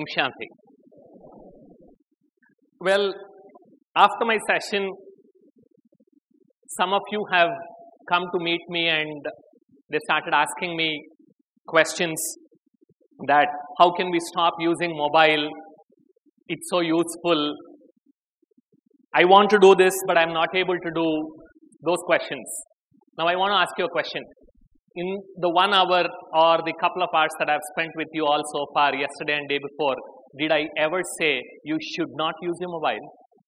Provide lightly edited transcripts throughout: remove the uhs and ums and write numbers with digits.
Om Shanti. Well, after my session, some of you have come to meet me and they started asking me questions that how can we stop using mobile? It's so useful. I want to do this, but I'm not able to do those questions. Now I want to ask you a question. In the 1 hour or the couple of hours that I've spent with you all so far, yesterday and day before, did I ever say you should not use your mobile?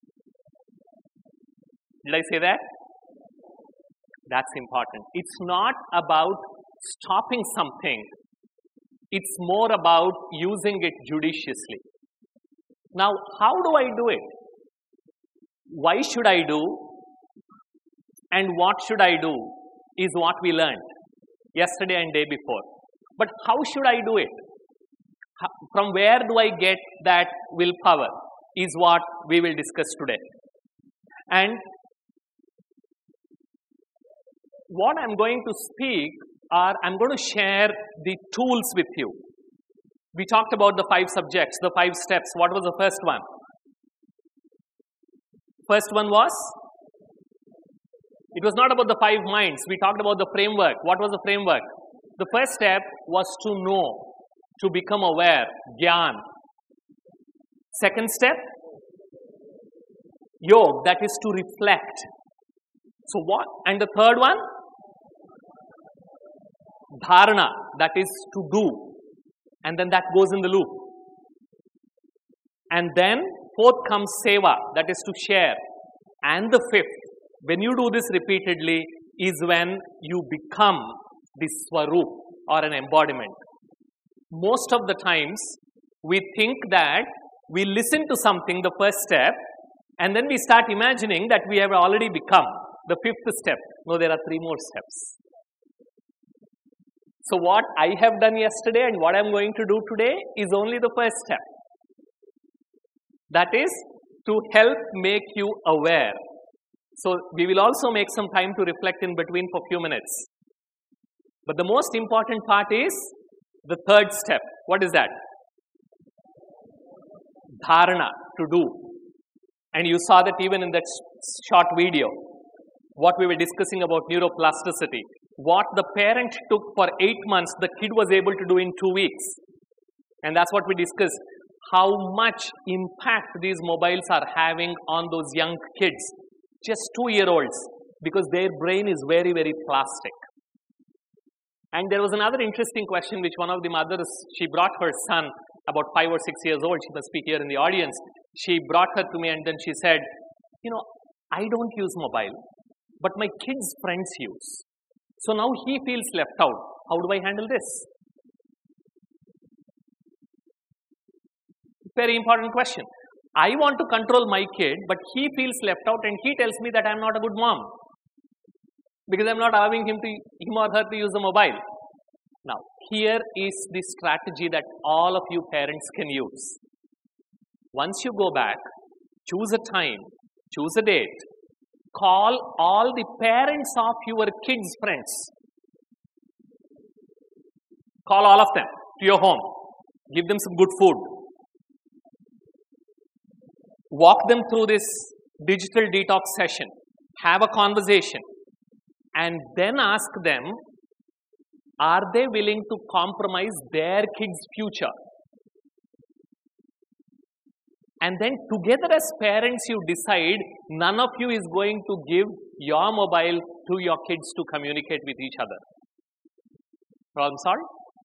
Did I say that? That's important. It's not about stopping something. It's more about using it judiciously. Now, how do I do it? Why should I do? And what should I do is what we learned yesterday and day before. But how should I do it? From where do I get that willpower is what we will discuss today. And what I'm going to speak are, I'm going to share the tools with you. We talked about the 5 subjects, the 5 steps. What was the first one? First one was? It was not about the 5 minds. We talked about the framework. What was the framework? The first step was to know, to become aware, Gyan. Second step? Yog, that is to reflect. So what? And the third one? Dharana, that is to do. And then that goes in the loop. And then fourth comes Seva, that is to share. And the fifth, when you do this repeatedly, is when you become the Swarup or an embodiment. Most of the times, we think that we listen to something, the first step, and then we start imagining that we have already become the 5th step. No, there are 3 more steps. So what I have done yesterday and what I am going to do today is only the first step. That is to help make you aware. So we will also make some time to reflect in between for a few minutes. But the most important part is the third step. What is that? Dharana, to do. And you saw that even in that short video, what we were discussing about neuroplasticity. What the parent took for 8 months, the kid was able to do in 2 weeks. And that's what we discussed. How much impact these mobiles are having on those young kids. Just 2-year-olds. Because their brain is very, very plastic. And there was another interesting question which one of the mothers, she brought her son, about 5 or 6 years old, she must be here in the audience. She brought her to me and then she said, you know, I don't use mobile, but my kids' friends use. So now he feels left out. How do I handle this? Very important question. I want to control my kid, but he feels left out and he tells me that I'm not a good mom. Because I'm not allowing him or her to use the mobile. Now, here is the strategy that all of you parents can use. Once you go back, choose a time, choose a date, call all the parents of your kids' friends. Call all of them to your home. Give them some good food. Walk them through this digital detox session. Have a conversation. And then ask them, are they willing to compromise their kids' future? And then together as parents you decide, none of you is going to give your mobile to your kids to communicate with each other. Problem solved?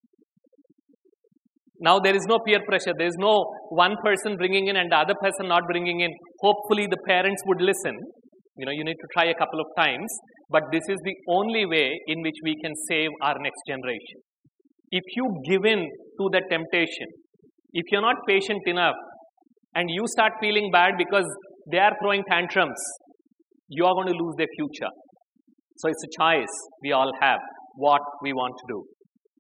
Now there is no peer pressure. There is no one person bringing in and the other person not bringing in. Hopefully the parents would listen. You know, you need to try a couple of times. But this is the only way in which we can save our next generation. If you give in to the temptation, if you're not patient enough, and you start feeling bad because they are throwing tantrums, you are going to lose their future. So it's a choice we all have, what we want to do.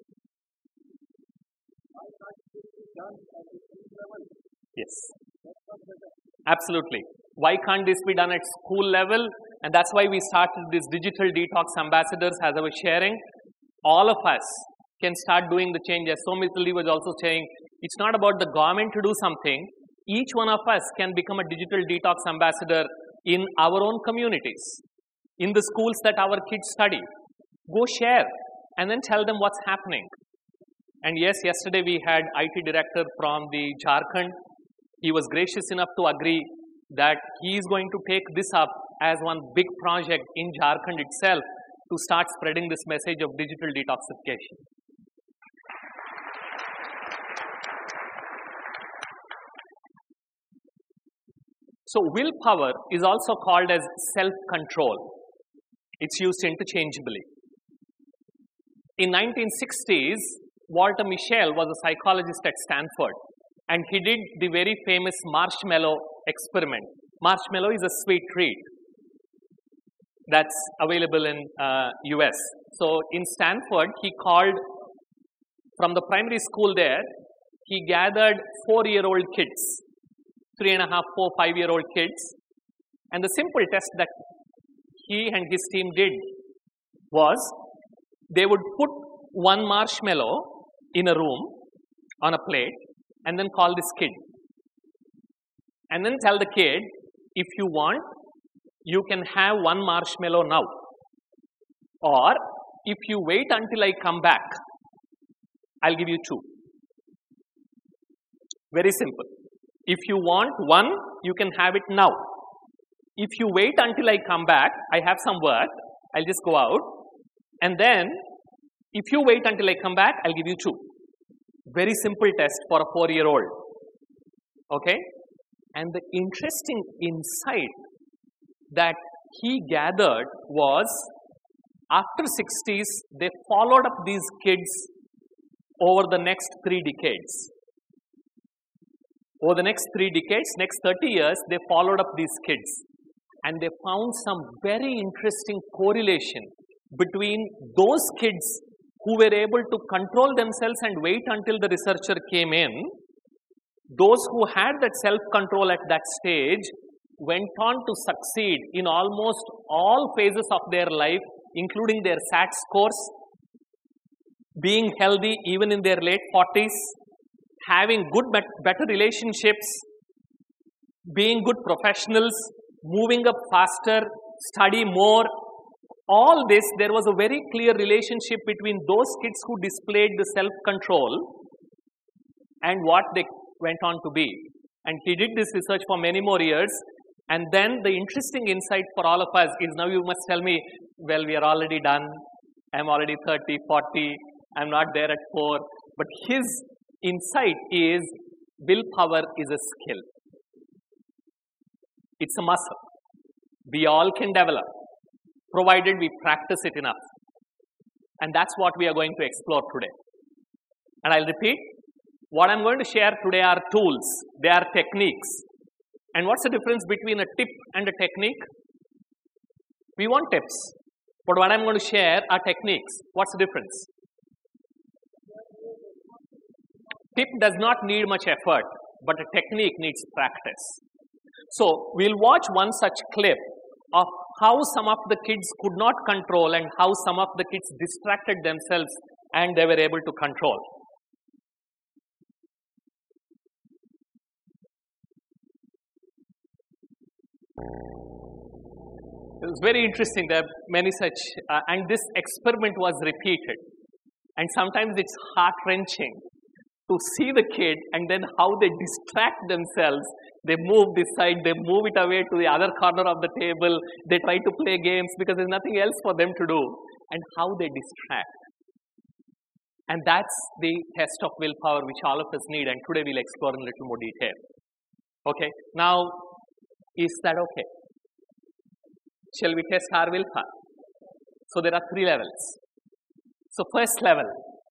Yes. Absolutely. Why can't this be done at school level? And that's why we started this digital detox ambassadors, as I was sharing. All of us can start doing the changes. So Mr. Lee was also saying, It's not about the government to do something. Each one of us can become a digital detox ambassador in our own communities, in the schools that our kids study. Go share and then tell them what's happening. And yes, yesterday we had IT director from the Jharkhand. He was gracious enough to agree that he is going to take this up as one big project in Jharkhand itself to start spreading this message of digital detoxification. So willpower is also called as self-control. It's used interchangeably. In 1960s, Walter Mischel was a psychologist at Stanford, and he did the very famous marshmallow experiment. Marshmallow is a sweet treat that's available in US. So in Stanford, he called from the primary school there, he gathered 4-year-old kids, 3.5, 4, 5-year-old kids. And the simple test that he and his team did was they would put one marshmallow in a room on a plate and then call this kid. And then tell the kid, if you want, you can have one marshmallow now. Or if you wait until I come back, I'll give you 2. Very simple. If you want one, you can have it now. If you wait until I come back, I have some work, I'll just go out. And then, if you wait until I come back, I'll give you 2. Very simple test for a 4-year-old. Okay? And the interesting insight that he gathered was, after 60s, they followed up these kids over the next 3 decades. Over the next 3 decades, next 30 years, they followed up these kids. And they found some very interesting correlation between those kids who were able to control themselves and wait until the researcher came in. Those who had that self-control at that stage went on to succeed in almost all phases of their life, including their SAT scores, being healthy even in their late 40s, having good, better relationships, being good professionals, moving up faster, study more. All this, there was a very clear relationship between those kids who displayed the self-control and what they went on to be. And he did this research for many more years. And then the interesting insight for all of us is, now you must tell me, well, we are already done. I'm already 30, 40. I'm not there at 4. But his insight is, willpower is a skill. It's a muscle. We all can develop, provided we practice it enough. And that's what we are going to explore today. And I'll repeat, what I'm going to share today are tools. They are techniques. And what's the difference between a tip and a technique? We want tips. But what I'm going to share are techniques. What's the difference? Tip does not need much effort, but a technique needs practice. So we'll watch one such clip of how some of the kids could not control and how some of the kids distracted themselves and they were able to control. It was very interesting. There are many such, and this experiment was repeated. And sometimes it's heart-wrenching to see the kid and then how they distract themselves. They move this side, they move it away to the other corner of the table, they try to play games because there's nothing else for them to do, and how they distract. And that's the test of willpower which all of us need, and today we'll explore in a little more detail. Okay, now, is that okay? Shall we test our willpower? So there are 3 levels. So first level,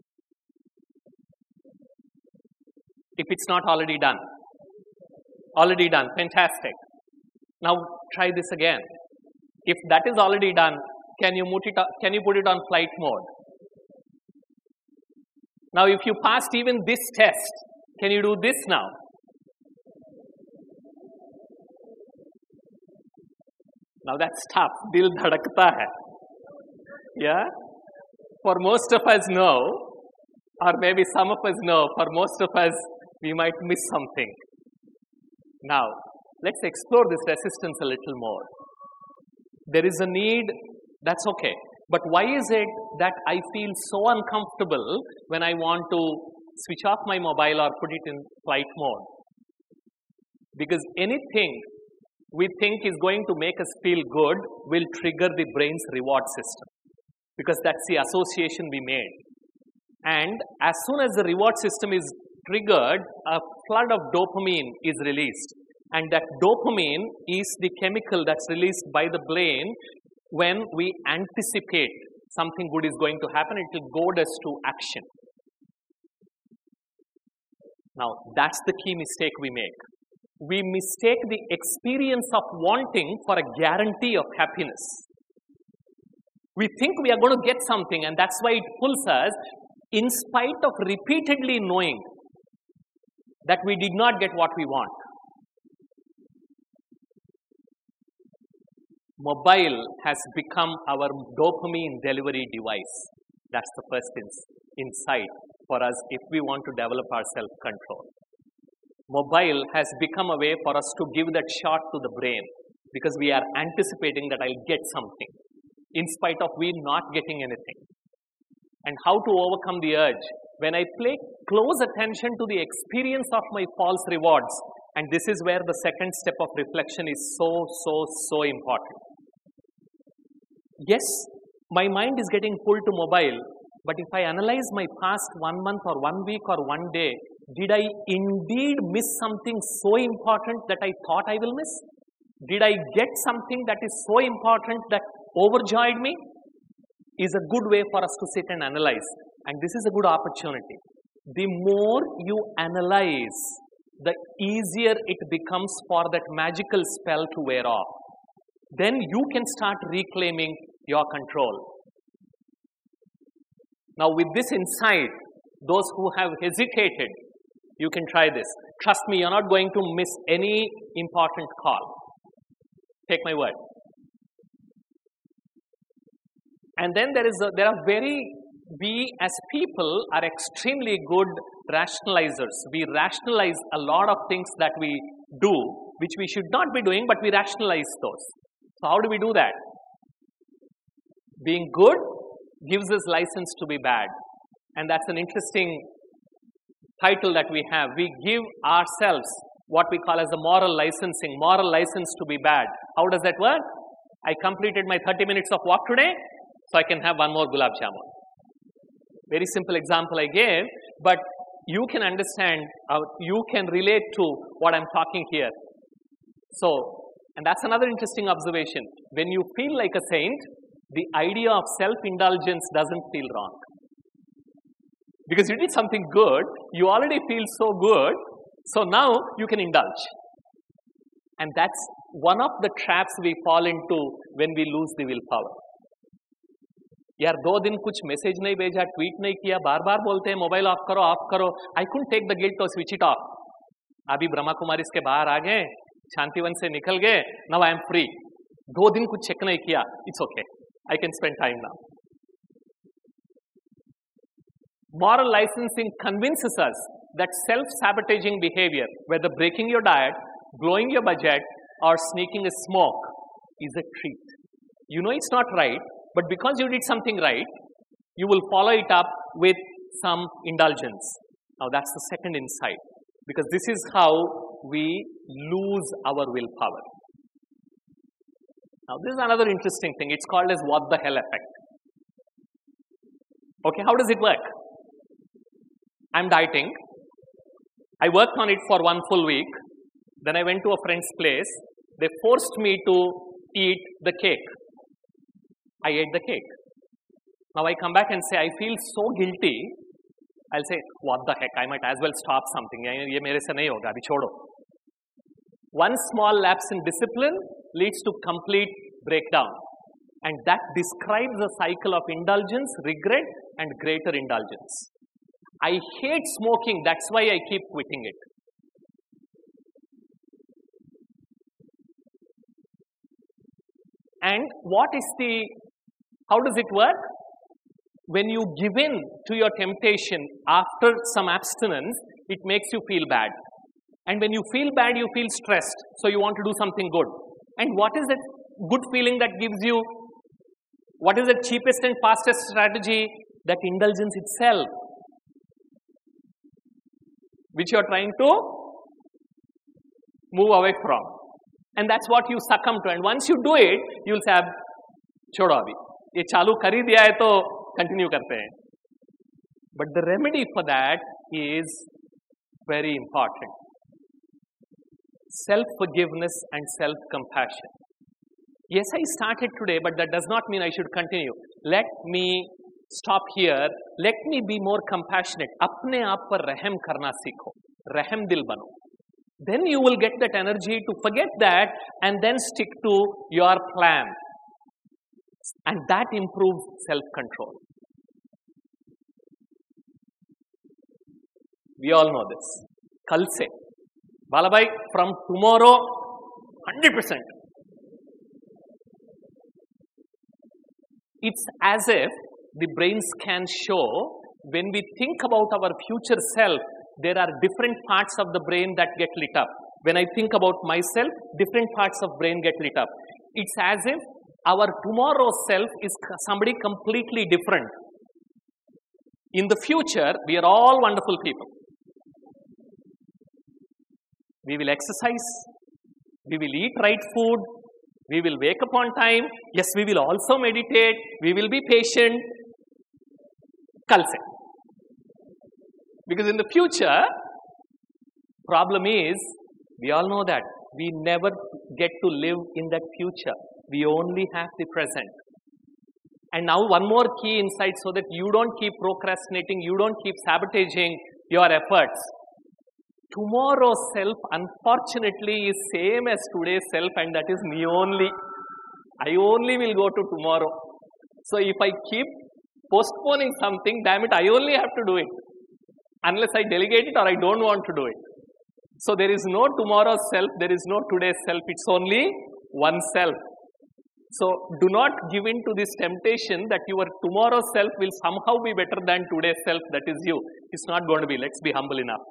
if it's not already done. Already done, fantastic. Now try this again. If that is already done, can you put it on flight mode? Now if you passed even this test, can you do this now? Now that's tough. Dil dhadakta hai. Yeah? For most of us, no. Or maybe some of us know. For most of us, we might miss something. Now, let's explore this resistance a little more. There is a need, that's okay. But why is it that I feel so uncomfortable when I want to switch off my mobile or put it in flight mode? Because anything we think is going to make us feel good will trigger the brain's reward system. Because that's the association we made. And as soon as the reward system is triggered, a flood of dopamine is released. And that dopamine is the chemical that's released by the brain when we anticipate something good is going to happen. It will goad us to action. Now, that's the key mistake we make. We mistake the experience of wanting for a guarantee of happiness. We think we are going to get something, and that's why it pulls us in spite of repeatedly knowing that we did not get what we want. Mobile has become our dopamine delivery device. That's the first insight for us if we want to develop our self-control. Mobile has become a way for us to give that shot to the brain because we are anticipating that I'll get something in spite of we not getting anything. And how to overcome the urge? When I pay close attention to the experience of my false rewards, and this is where the second step of reflection is so important. Yes, my mind is getting pulled to mobile, but if I analyze my past 1 month or 1 week or 1 day, did I indeed miss something so important that I thought I will miss? Did I get something that is so important that overjoyed me? Is a good way for us to sit and analyze. And this is a good opportunity. The more you analyze, the easier it becomes for that magical spell to wear off. Then you can start reclaiming your control. Now with this insight, those who have hesitated, you can try this. Trust me, you're not going to miss any important call. Take my word. And then we as people are extremely good rationalizers. We rationalize a lot of things that we do, which we should not be doing, but we rationalize those. So how do we do that? Being good gives us license to be bad. And that's an interesting title that we have. We give ourselves what we call as the moral licensing, moral license to be bad. How does that work? I completed my 30 minutes of walk today, so I can have one more gulab jamun. Very simple example I gave, but you can understand, you can relate to what I'm talking here. So, and that's another interesting observation. When you feel like a saint, the idea of self-indulgence doesn't feel wrong. Because you did something good, you already feel so good, so now you can indulge. And that's one of the traps we fall into when we lose the willpower. यार 2 दिन कुछ message नहीं भेजा, tweet नहीं किया, बार बार बोलते हैं मोबाइल ऑफ करो. I couldn't take the guilt to switch it off. अभी ब्रह्मा कुमारी इसके बाहर आ गए, शांतिवन से निकल गए, now I am free. 2 दिन कुछ चेक नहीं किया, it's okay. I can spend time now. Moral licensing convinces us that self-sabotaging behavior, whether breaking your diet, blowing your budget, or sneaking a smoke, is a treat. You know it's not right, but because you did something right, you will follow it up with some indulgence. Now that's the second insight, because this is how we lose our willpower. Now this is another interesting thing. It's called as what the hell effect. Okay, how does it work? I'm dieting. I worked on it for 1 full week. Then I went to a friend's place. They forced me to eat the cake. I ate the cake. Now I come back and say, I feel so guilty. I'll say, what the heck, I might as well stop something. Ye mere se nahi hoga, abhi chodo. One small lapse in discipline leads to complete breakdown. And that describes a cycle of indulgence, regret, and greater indulgence. I hate smoking, that's why I keep quitting it. And how does it work? When you give in to your temptation after some abstinence, It makes you feel bad. And when you feel bad, you feel stressed. So you want to do something good. And what is that good feeling that gives you? What is the cheapest and fastest strategy? That indulgence itself, which you are trying to move away from. And that's what you succumb to. And once you do it, you will say, छोड़ो अभी ये चालू कर ही दिया है तो continue करते हैं. But the remedy for that is very important. Self-forgiveness and self-compassion. Yes, I started today, but that does not mean I should continue. Let me stop here. Let me be more compassionate. अपने आप पर रहम करना सीखो. रहम दिल बनो. Then you will get that energy to forget that and then stick to your plan. And that improves self-control. We all know this. Kal se. Balabhai, from tomorrow, 100%. It's as if the brain scans show when we think about our future self, there are different parts of the brain that get lit up. When I think about myself, different parts of brain get lit up. It's as if our tomorrow self is somebody completely different. In the future, we are all wonderful people. We will exercise. We will eat right food. We will wake up on time. Yes, we will also meditate. We will be patient. Kal se. Because in the future, problem is, we all know that we never get to live in that future. We only have the present. And now one more key insight so that you don't keep procrastinating, you don't keep sabotaging your efforts. Tomorrow's self, unfortunately, is same as today's self, and that is me only. I only will go to tomorrow. So if I keep postponing something, damn it, I only have to do it. Unless I delegate it or I don't want to do it. So there is no tomorrow's self, there is no today's self, it's only one self. So do not give in to this temptation that your tomorrow's self will somehow be better than today's self, that is you. It's not going to be, let's be humble enough.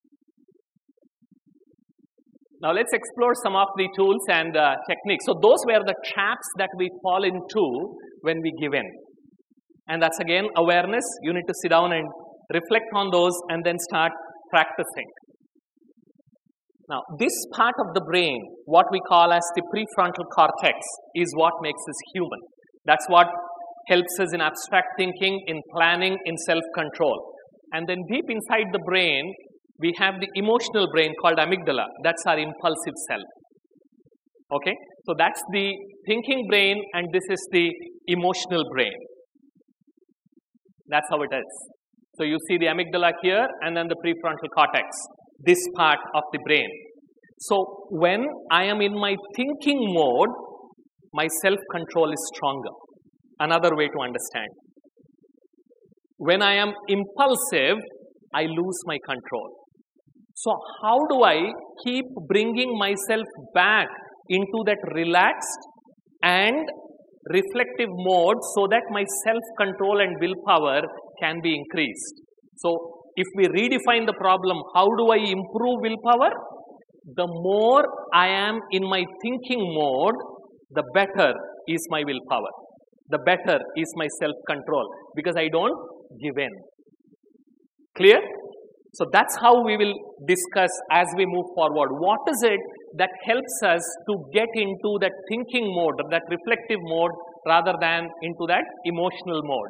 Now let's explore some of the tools and techniques. So those were the traps that we fall into when we give in. And that's again awareness. You need to sit down and reflect on those and then start practicing. Now, this part of the brain, what we call as the prefrontal cortex, is what makes us human. That's what helps us in abstract thinking, in planning, in self-control. And then deep inside the brain, we have the emotional brain called amygdala. That's our impulsive self. Okay? So that's the thinking brain and this is the emotional brain. That's how it is. So you see the amygdala here and then the prefrontal cortex, this part of the brain. So when I am in my thinking mode, my self-control is stronger. Another way to understand. When I am impulsive, I lose my control. So how do I keep bringing myself back into that relaxed and reflective mode so that my self-control and willpower can be increased? So if we redefine the problem, how do I improve willpower? The more I am in my thinking mode, the better is my willpower. The better is my self-control because I don't give in. Clear? So that's how we will discuss as we move forward. What is it that helps us to get into that thinking mode, that reflective mode, rather than into that emotional mode?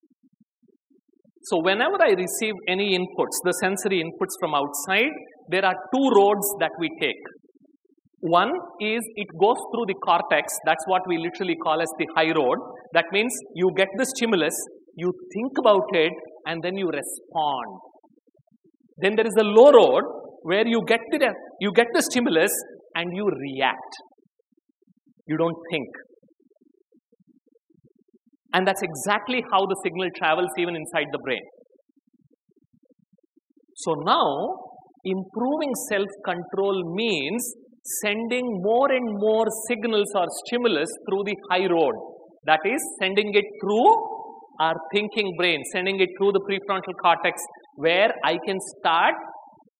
So whenever I receive any inputs, the sensory inputs from outside, there are two roads that we take. One is it goes through the cortex. That's what we literally call as the high road. That means you get the stimulus, you think about it, and then you respond. Then there is a low road where you get the stimulus and you react. You don't think. And that's exactly how the signal travels even inside the brain. So now, improving self-control means sending more and more signals or stimulus through the high road. That is, sending it through our thinking brain, sending it through the prefrontal cortex, where I can start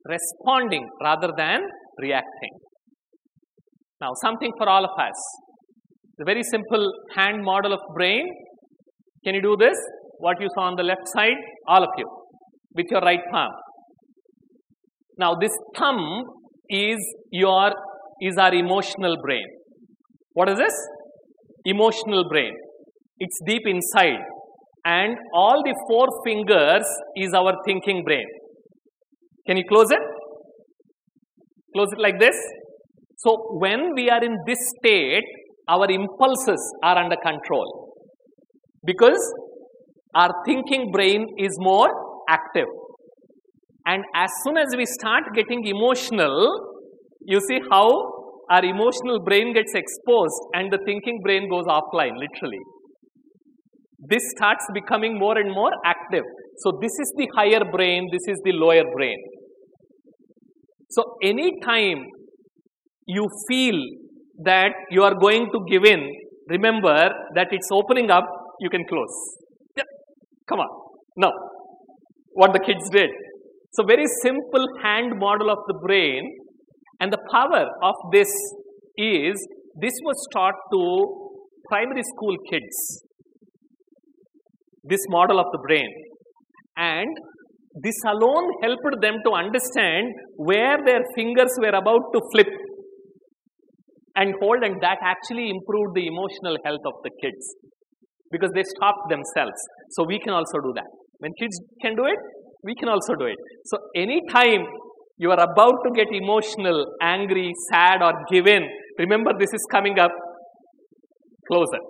responding rather than reacting. Now, something for all of us. The very simple hand model of brain. Can you do this? What you saw on the left side, all of you, with your right palm. Now, this thumb is our emotional brain. What is this? Emotional brain. It's deep inside. And all the 4 fingers is our thinking brain. Can you close it? Close it like this. So, when we are in this state, our impulses are under control. Because our thinking brain is more active. And as soon as we start getting emotional, you see how our emotional brain gets exposed and the thinking brain goes offline, literally. This starts becoming more and more active. So this is the higher brain, this is the lower brain. So anytime you feel that you are going to give in, remember that it's opening up, you can close. Yeah. Come on. Now, what the kids did. So very simple hand model of the brain, and the power of this is, this was taught to primary school kids. This model of the brain. And this alone helped them to understand where their fingers were about to flip and hold, and that actually improved the emotional health of the kids because they stopped themselves. So we can also do that. When kids can do it, we can also do it. So anytime you are about to get emotional, angry, sad, or give in, remember this is coming up, close it.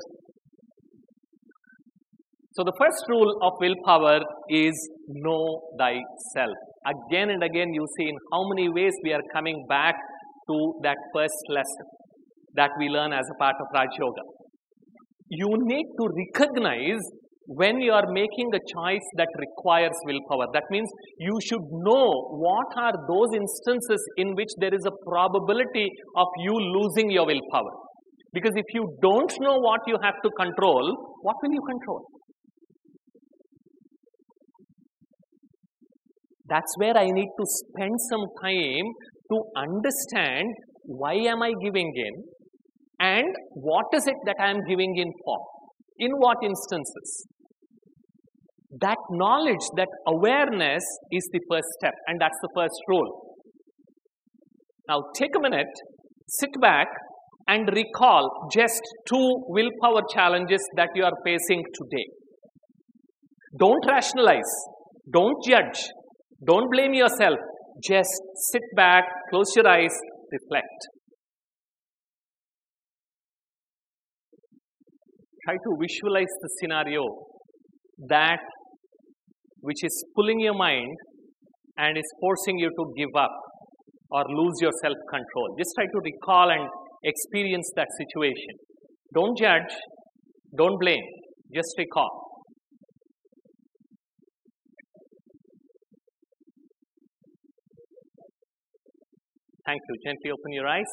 So the first rule of willpower is know thyself. Again and again you see in how many ways we are coming back to that first lesson that we learn as a part of Raj Yoga. You need to recognize when you are making a choice that requires willpower. That means you should know what are those instances in which there is a probability of you losing your willpower. Because if you don't know what you have to control, what will you control? That's where I need to spend some time to understand why am I giving in and what is it that I am giving in for, in what instances. That knowledge, that awareness is the first step, and that's the first rule. Now take a minute, sit back and recall just 2 willpower challenges that you are facing today. Don't rationalize, don't judge, don't blame yourself. Just sit back, close your eyes, reflect. Try to visualize the scenario that which is pulling your mind and is forcing you to give up or lose your self-control. Just try to recall and experience that situation. Don't judge, don't blame, just recall. Thank you. Gently open your eyes.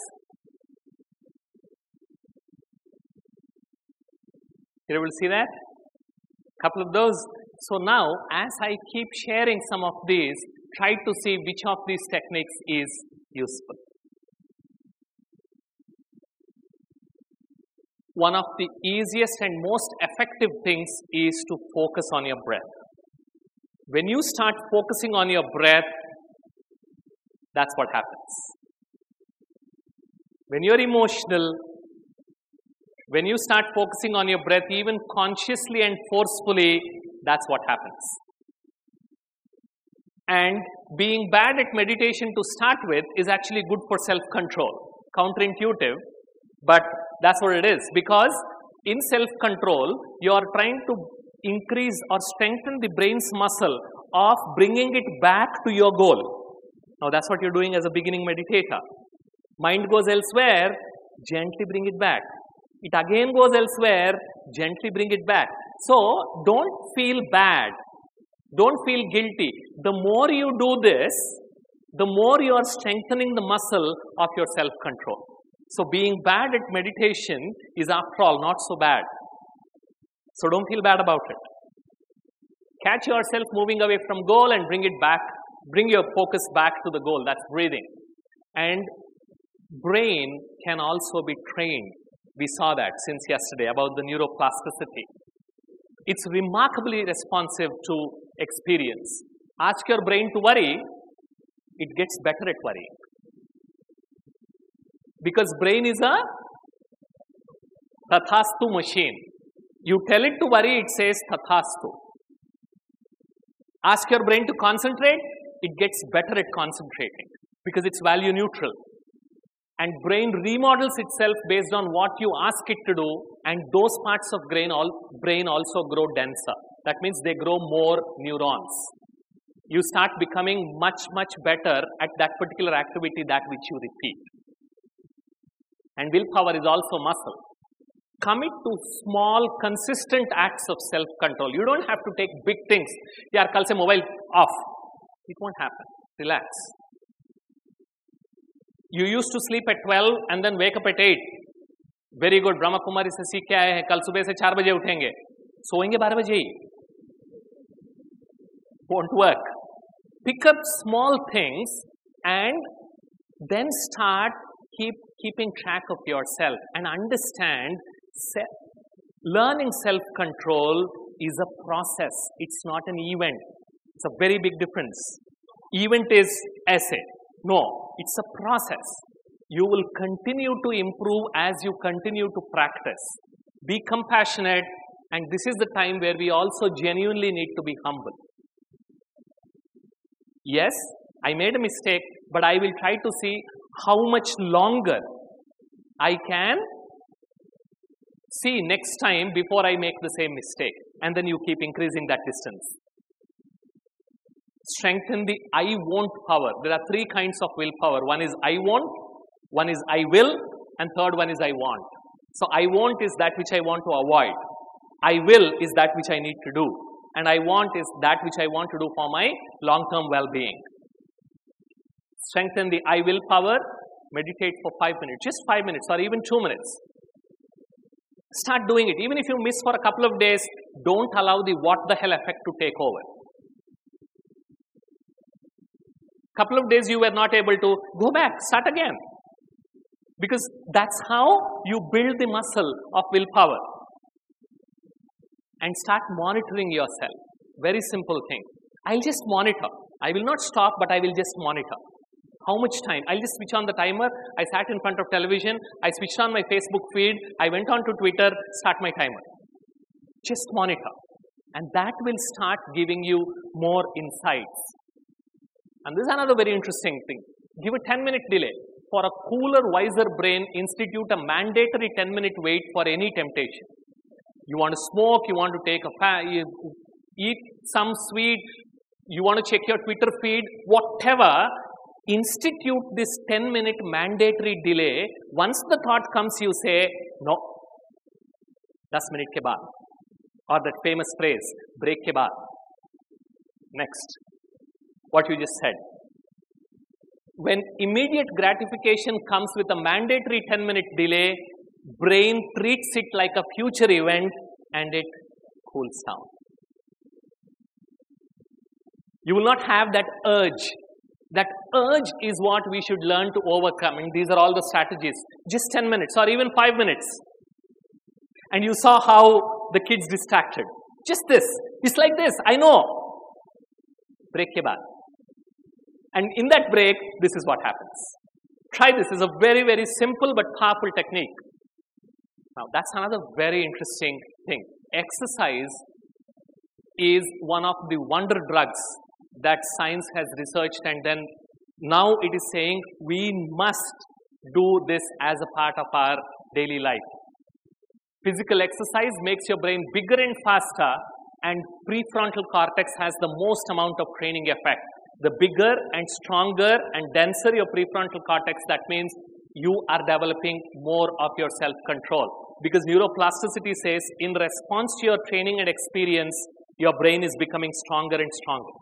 You will see that? Couple of those. So now, as I keep sharing some of these, try to see which of these techniques is useful. One of the easiest and most effective things is to focus on your breath. When you start focusing on your breath, that's what happens. When you're emotional, when you start focusing on your breath, even consciously and forcefully, that's what happens. And being bad at meditation to start with is actually good for self-control. Counterintuitive, but that's what it is. Because in self-control, you are trying to increase or strengthen the brain's muscle of bringing it back to your goal. Now that's what you're doing as a beginning meditator. Mind goes elsewhere, gently bring it back. It again goes elsewhere, gently bring it back. So don't feel bad. Don't feel guilty. The more you do this, the more you are strengthening the muscle of your self-control. So being bad at meditation is after all not so bad. So don't feel bad about it. Catch yourself moving away from goal and bring it back Bring your focus back to the goal, that's breathing. And brain can also be trained. We saw that since yesterday about the neuroplasticity. It's remarkably responsive to experience. Ask your brain to worry, it gets better at worrying. Because brain is a tathastu machine. You tell it to worry, it says tathastu. Ask your brain to concentrate, it gets better at concentrating because it's value neutral. And brain remodels itself based on what you ask it to do, and those parts of brain also grow denser. That means they grow more neurons. You start becoming much, much better at that particular activity, that which you repeat. And willpower is also muscle. Commit to small, consistent acts of self-control. You don't have to take big things. Yaar, kal se mobile off. It won't happen. Relax. You used to sleep at 12 and then wake up at 8. Very good. Brahma Kumari se seekh ke aaye hain. Kal subah se 4 baje uthenge. Soenge 12 baje hi. Won't work. Pick up small things and then start keeping track of yourself and understand learning self-control is a process. It's not an event. It's a very big difference. Event is essay. No, it's a process. You will continue to improve as you continue to practice. Be compassionate, and this is the time where we also genuinely need to be humble. Yes, I made a mistake, but I will try to see how much longer I can see next time before I make the same mistake. And then you keep increasing that distance. Strengthen the I won't power. There are 3 kinds of willpower. One is I won't, one is I will, and third one is I want. So I won't is that which I want to avoid. I will is that which I need to do. And I want is that which I want to do for my long-term well-being. Strengthen the I will power. Meditate for 5 minutes, just 5 minutes or even 2 minutes. Start doing it. Even if you miss for a couple of days, don't allow the what the hell effect to take over. Couple of days you were not able to, go back, start again. Because that's how you build the muscle of willpower. And start monitoring yourself. Very simple thing. I'll just monitor. I will not stop, but I will just monitor. How much time? I'll just switch on the timer. I sat in front of television. I switched on my Facebook feed. I went on to Twitter. Start my timer. Just monitor. And that will start giving you more insights. And this is another very interesting thing. Give a 10-minute delay. For a cooler, wiser brain, institute a mandatory 10-minute wait for any temptation. You want to smoke, you want to take eat some sweet, you want to check your Twitter feed, whatever, institute this 10-minute mandatory delay. Once the thought comes, you say, no, 10 minute ke baad. Or that famous phrase, break ke baad. Next. What you just said. When immediate gratification comes with a mandatory 10-minute delay, brain treats it like a future event and it cools down. You will not have that urge. That urge is what we should learn to overcome. And these are all the strategies. Just 10 minutes or even 5 minutes. And you saw how the kids distracted. Just this. It's like this. I know. Break ke baad. And in that break, this is what happens. Try this. It's a very, very simple but powerful technique. Now, that's another very interesting thing. Exercise is one of the wonder drugs that science has researched, and then now it is saying we must do this as a part of our daily life. Physical exercise makes your brain bigger and faster, and prefrontal cortex has the most amount of training effect. The bigger and stronger and denser your prefrontal cortex, that means you are developing more of your self-control. Because neuroplasticity says in response to your training and experience, your brain is becoming stronger and stronger.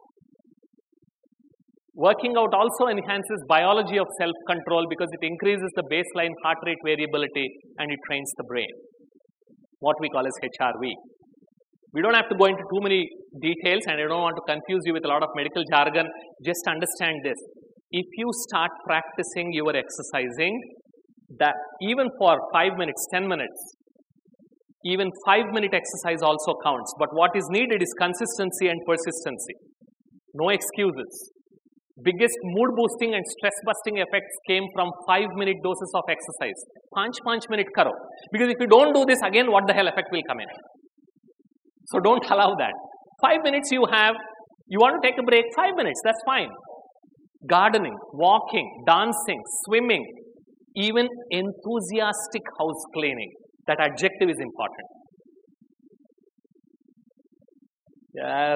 Working out also enhances biology of self-control because it increases the baseline heart rate variability and it trains the brain. What we call as HRV. We don't have to go into too many details and I don't want to confuse you with a lot of medical jargon. Just understand this. If you start practicing your exercising, that even for 5 minutes, 10 minutes, even 5-minute exercise also counts. But what is needed is consistency and persistency. No excuses. Biggest mood boosting and stress busting effects came from 5-minute doses of exercise. 5 minute karo. Because if you don't do this again, what the hell effect will come in? So don't allow that. 5 minutes you have, you want to take a break, 5 minutes, that's fine. Gardening, walking, dancing, swimming, even enthusiastic house cleaning. That adjective is important. Yeah,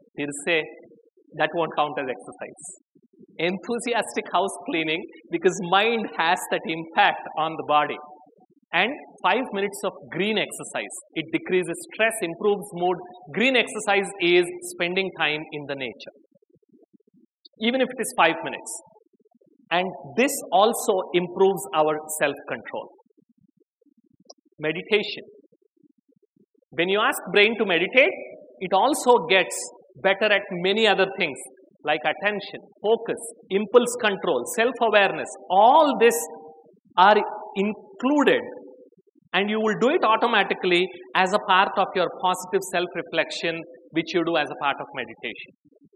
that won't count as exercise. Enthusiastic house cleaning, because mind has that impact on the body. And 5 minutes of green exercise. It decreases stress, improves mood. Green exercise is spending time in the nature. Even if it is 5 minutes. And this also improves our self-control. Meditation. When you ask brain to meditate, it also gets better at many other things like attention, focus, impulse control, self-awareness. All this are included and you will do it automatically as a part of your positive self-reflection which you do as a part of meditation.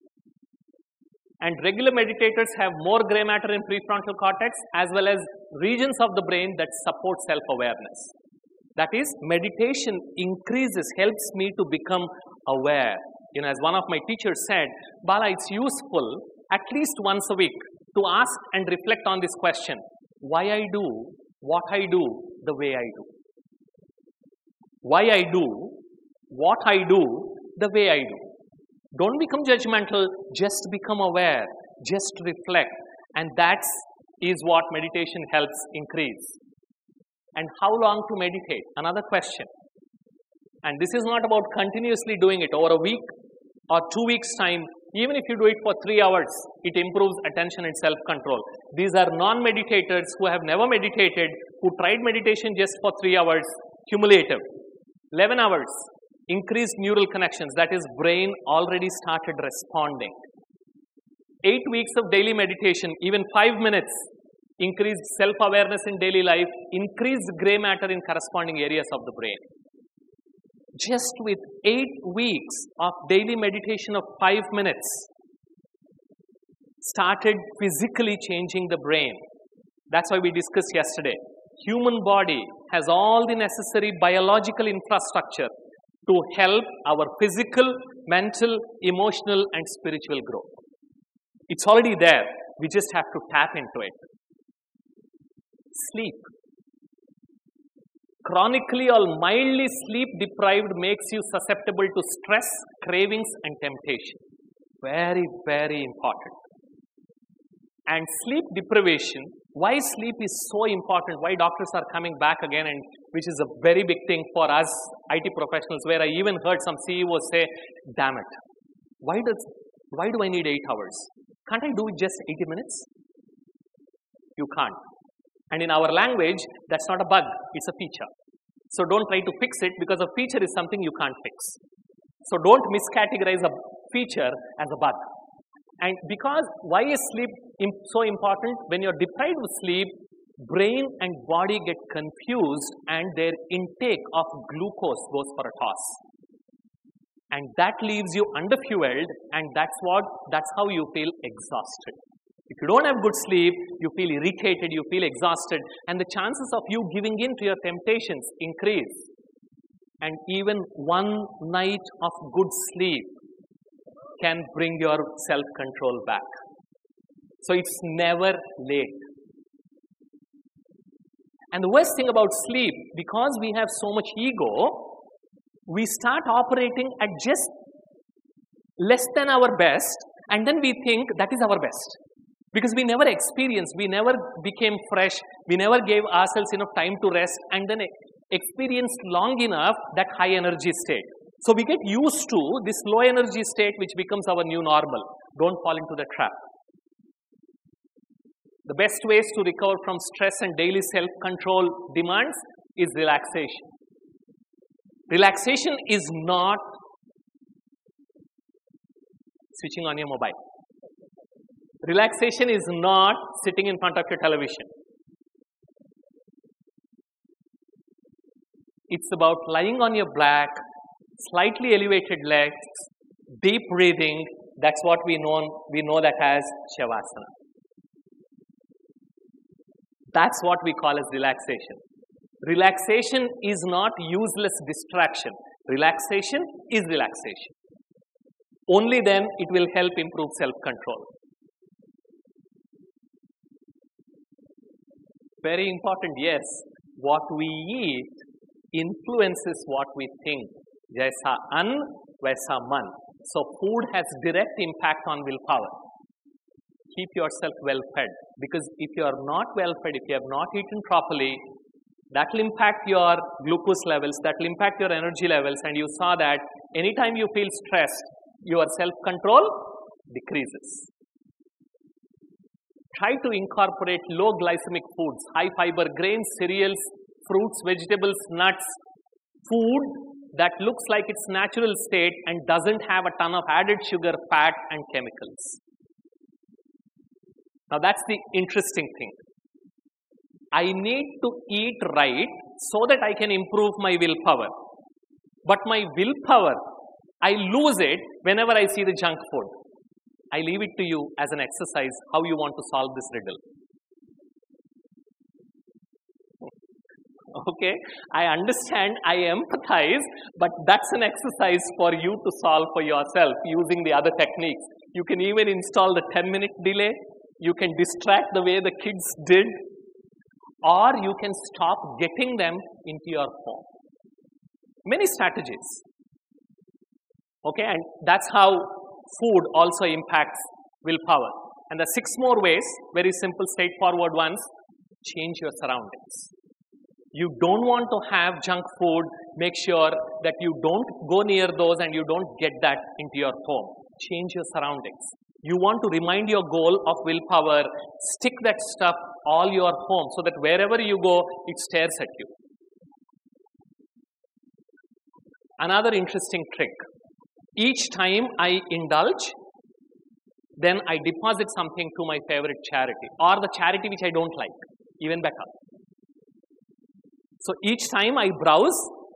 And regular meditators have more gray matter in prefrontal cortex as well as regions of the brain that support self-awareness. That is, meditation helps me to become aware. As one of my teachers said, Bala, it's useful at least once a week to ask and reflect on this question. Why I do what I do the way I do. Why I do what I do the way I do. Don't become judgmental, just become aware, just reflect. And that is what meditation helps increase. And how long to meditate? Another question. And this is not about continuously doing it over a week or 2 weeks' time. Even if you do it for 3 hours, it improves attention and self-control. These are non-meditators who have never meditated, who tried meditation just for 3 hours, cumulative. 11 hours, increased neural connections, that is, brain already started responding. 8 weeks of daily meditation, even 5 minutes, increased self-awareness in daily life, increased gray matter in corresponding areas of the brain. Just with 8 weeks of daily meditation of 5 minutes, started physically changing the brain. That's why we discussed yesterday. Human body has all the necessary biological infrastructure to help our physical, mental, emotional and spiritual growth. It's already there. We just have to tap into it. Sleep. Chronically or mildly sleep deprived makes you susceptible to stress, cravings and temptation. Very, very important. And sleep deprivation, why sleep is so important, why doctors are coming back again, and which is a very big thing for us IT professionals, where I even heard some CEOs say, damn it, why do I need 8 hours? Can't I do it just 80 minutes? You can't. And in our language, that's not a bug, it's a feature. So don't try to fix it, because a feature is something you can't fix. So don't miscategorize a feature as a bug. And because, why is sleep so important? When you're deprived of sleep, brain and body get confused and their intake of glucose goes for a toss. And that leaves you underfueled, and that's how you feel exhausted. If you don't have good sleep, you feel irritated, you feel exhausted, and the chances of you giving in to your temptations increase. And even one night of good sleep can bring your self-control back. So it's never late. And the worst thing about sleep, because we have so much ego, we start operating at just less than our best, and then we think that is our best. Because we never experienced, we never became fresh, we never gave ourselves enough time to rest, and then experienced long enough that high energy state. So we get used to this low energy state, which becomes our new normal. Don't fall into the trap. The best ways to recover from stress and daily self-control demands is relaxation. Relaxation is not switching on your mobile. Relaxation is not sitting in front of your television. It's about lying on your back, slightly elevated legs, deep breathing. That's what we know that as Shavasana. That's what we call as relaxation. Relaxation is not useless distraction. Relaxation is relaxation. Only then it will help improve self-control. Very important, yes. What we eat influences what we think. Jaisa an, vaisa man. So food has direct impact on willpower. Keep yourself well fed, because if you are not well fed, if you have not eaten properly, that will impact your glucose levels, that will impact your energy levels, and you saw that anytime you feel stressed, your self-control decreases. Try to incorporate low glycemic foods, high fiber grains, cereals, fruits, vegetables, nuts, food that looks like its natural state and doesn't have a ton of added sugar, fat and chemicals. Now that's the interesting thing. I need to eat right so that I can improve my willpower. But my willpower, I lose it whenever I see the junk food. I leave it to you as an exercise how you want to solve this riddle. Okay, I understand, I empathize, but that's an exercise for you to solve for yourself using the other techniques. You can even install the 10-minute delay. You can distract the way the kids did, or you can stop getting them into your home. Many strategies. Okay, and that's how food also impacts willpower. And the 6 more ways, very simple, straightforward ones. Change your surroundings. You don't want to have junk food. Make sure that you don't go near those and you don't get that into your home. Change your surroundings. You want to remind your goal of willpower, stick that stuff all your home so that wherever you go, it stares at you. Another interesting trick. Each time I indulge, then I deposit something to my favorite charity or the charity which I don't like, even better. So each time I browse,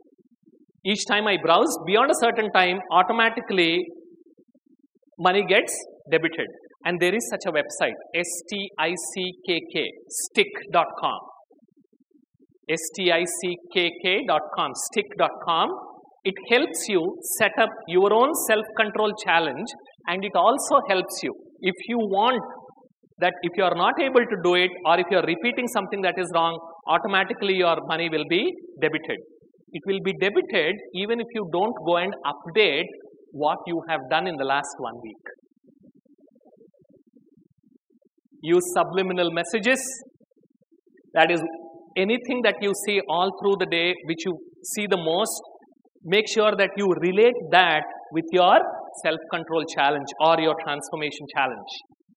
beyond a certain time, automatically money gets debited. And there is such a website, stickk.com. stickk.com, stick.com. It helps you set up your own self-control challenge, and it also helps you. If you want that, if you are not able to do it, or if you are repeating something that is wrong, automatically your money will be debited. It will be debited even if you don't go and update what you have done in the last 1 week. Use subliminal messages. That is, anything that you see all through the day, which you see the most, make sure that you relate that with your self-control challenge or your transformation challenge.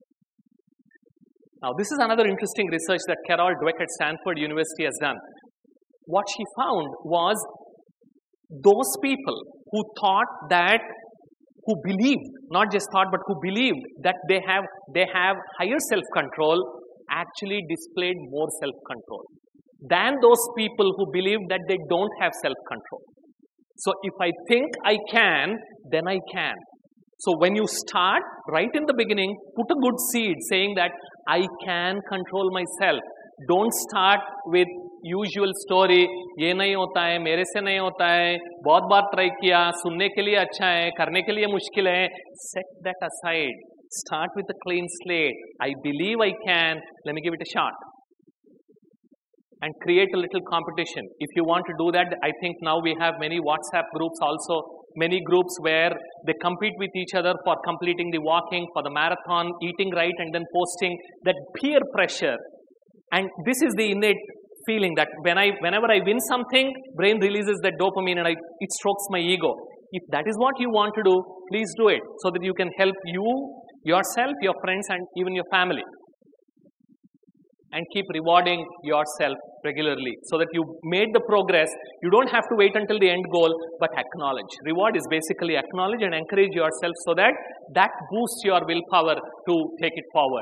Now, this is another interesting research that Carol Dweck at Stanford University has done. What she found was those people who thought that, who believed, not just thought, but who believed that they have higher self-control, actually displayed more self-control than those people who believe that they don't have self-control. So if I think I can, then I can. So when you start right in the beginning, put a good seed saying that I can control myself. Don't start with usual story, ये नहीं होता है, मेरे से नहीं होता है, बहुत बार ट्राई किया, सुनने के लिए अच्छा है, करने के लिए मुश्किल है. Set that aside. Start with a clean slate. I believe I can. Let me give it a shot. And create a little competition. If you want to do that, I think now we have many WhatsApp groups also, many groups where they compete with each other for completing the walking, for the marathon, eating right and then posting. That peer pressure. And this is the innate feeling that whenever I win something, brain releases that dopamine and it strokes my ego. If that is what you want to do, please do it so that you can help you, yourself, your friends and even your family. and keep rewarding yourself regularly so that you made the progress. You don't have to wait until the end goal, but acknowledge. Reward is basically acknowledge and encourage yourself so that that boosts your willpower to take it forward.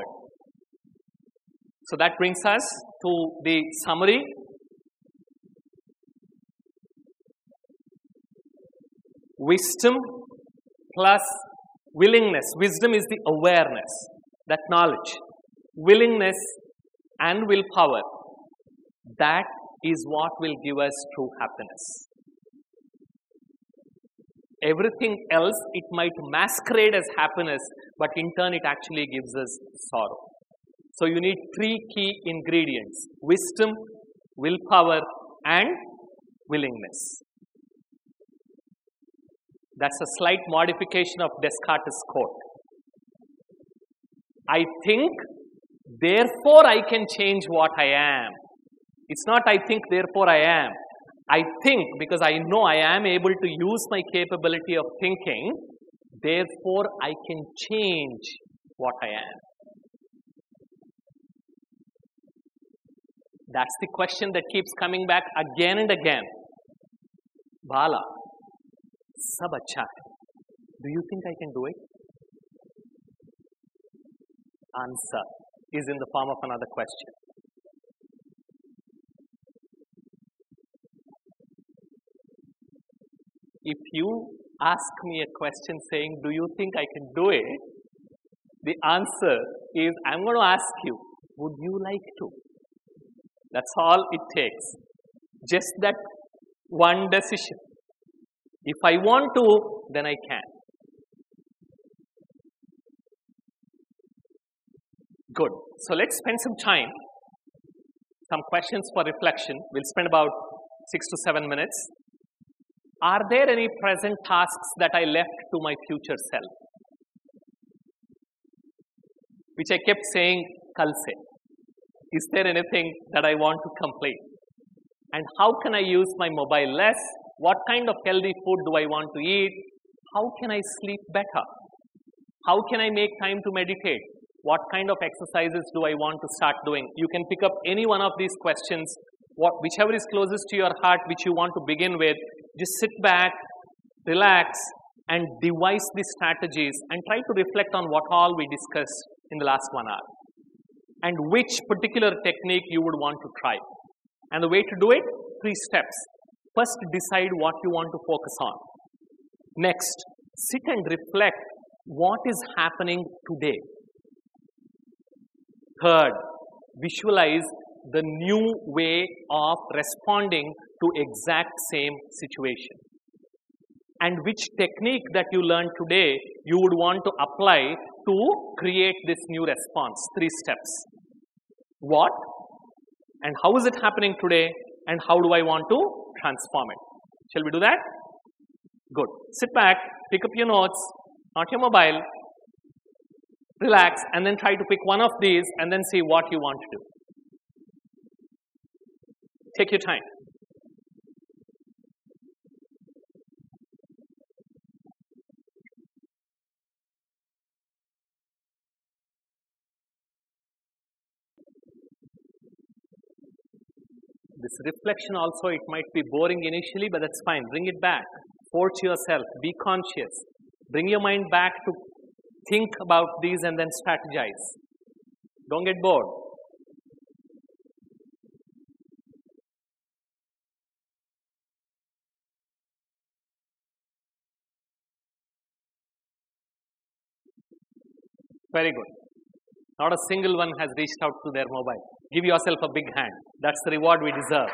So that brings us to the summary. Wisdom plus willingness. Wisdom is the awareness, that knowledge. Willingness and willpower, that is what will give us true happiness. Everything else, it might masquerade as happiness, but in turn it actually gives us sorrow. So you need three key ingredients: wisdom, willpower, and willingness. That's a slight modification of Descartes' quote. I think, therefore I can change what I am. It's not I think, therefore I am. I think because I know I am able to use my capability of thinking, therefore I can change what I am. That's the question that keeps coming back again and again. Bala, sab acha hai. Do you think I can do it? Answer is in the form of another question. If you ask me a question saying, do you think I can do it? The answer is, I'm going to ask you, would you like to? That's all it takes. Just that one decision. If I want to, then I can. Good. So let's spend some time, some questions for reflection. We'll spend about 6 to 7 minutes. Are there any present tasks that I left to my future self? Which I kept saying, kal se. Is there anything that I want to complete? And how can I use my mobile less? What kind of healthy food do I want to eat? How can I sleep better? How can I make time to meditate? What kind of exercises do I want to start doing? You can pick up any one of these questions, whichever is closest to your heart, which you want to begin with. Just sit back, relax, and devise the strategies and try to reflect on what all we discussed in the last 1 hour. And which particular technique you would want to try. And the way to do it, 3 steps. First, decide what you want to focus on. Next, sit and reflect what is happening today. Third, visualize the new way of responding to exact same situation. And which technique that you learned today you would want to apply to create this new response. 3 steps. What and how is it happening today, and how do I want to transform it? Shall we do that? Good. Sit back, pick up your notes, not your mobile, relax, and then try to pick one of these and then see what you want to do. Take your time. This reflection also, it might be boring initially, but that's fine. Bring it back. Force yourself. Be conscious. Bring your mind back to think about these and then strategize. Don't get bored. Very good. Not a single one has reached out to their mobile. Give yourself a big hand. That's the reward we deserve.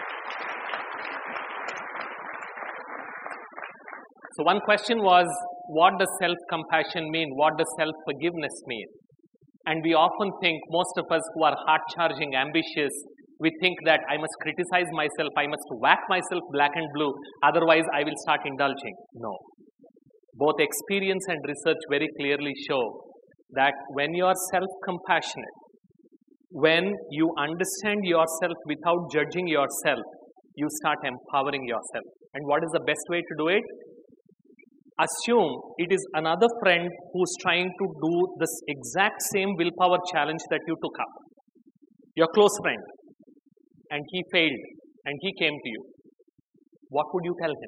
So one question was, what does self-compassion mean? What does self-forgiveness mean? And we often think, most of us who are heart-charging, ambitious, we think that I must criticize myself, I must whack myself black and blue, otherwise I will start indulging. No. Both experience and research very clearly show that when you are self-compassionate, when you understand yourself without judging yourself, you start empowering yourself. And what is the best way to do it? Assume it is another friend who's trying to do this exact same willpower challenge that you took up. your close friend, and he failed, and he came to you, what would you tell him?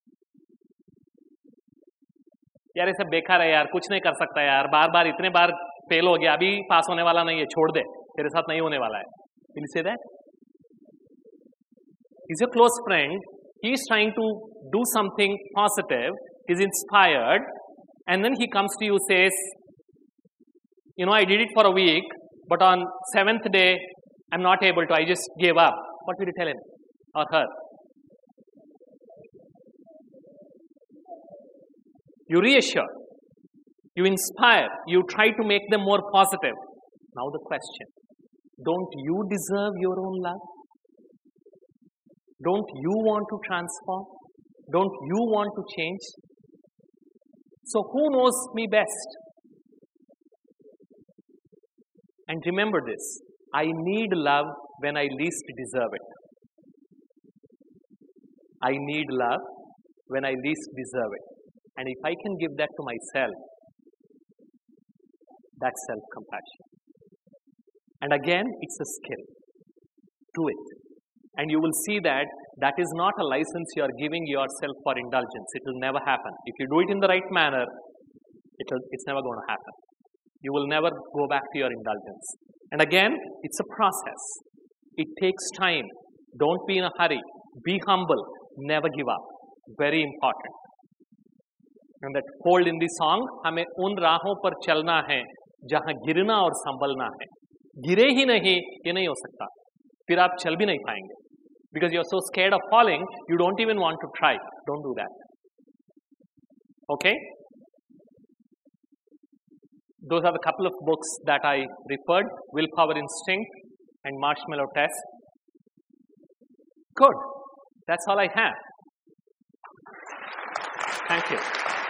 यार ये सब बेकार है यार, कुछ नहीं कर सकता यार, बार बार इतने बार फेल हो गया, अभी पास होने वाला नहीं है, छोड़ दे, तेरे साथ नहीं होने वाला है. Will you say that? He's your close friend, he's trying to do something positive, he's inspired, and then he comes to you, says, you know, I did it for a week, but on 7th day, I'm not able to, I just gave up. What will you tell him or her? You reassure, you inspire, you try to make them more positive. Now the question, don't you deserve your own love? Don't you want to transform? Don't you want to change? So who knows me best? And remember this, I need love when I least deserve it. I need love when I least deserve it. And if I can give that to myself, that's self-compassion. And again, it's a skill. Do it. And you will see that that is not a license you are giving yourself for indulgence. It will never happen. If you do it in the right manner, it's never going to happen. You will never go back to your indulgence. And again, it's a process. It takes time. Don't be in a hurry. Be humble. Never give up. Very important. And that told in the song, हमें उन राहों पर चलना है जहां गिरना और संभलना है. गिरे ही नहीं, ये नहीं हो सकता. फिर आप चल भी नहीं पाएंगे. Because you're so scared of falling, you don't even want to try. Don't do that. Okay? Those are the couple of books that I referred, Willpower Instinct and Marshmallow Test. Good. That's all I have. Thank you.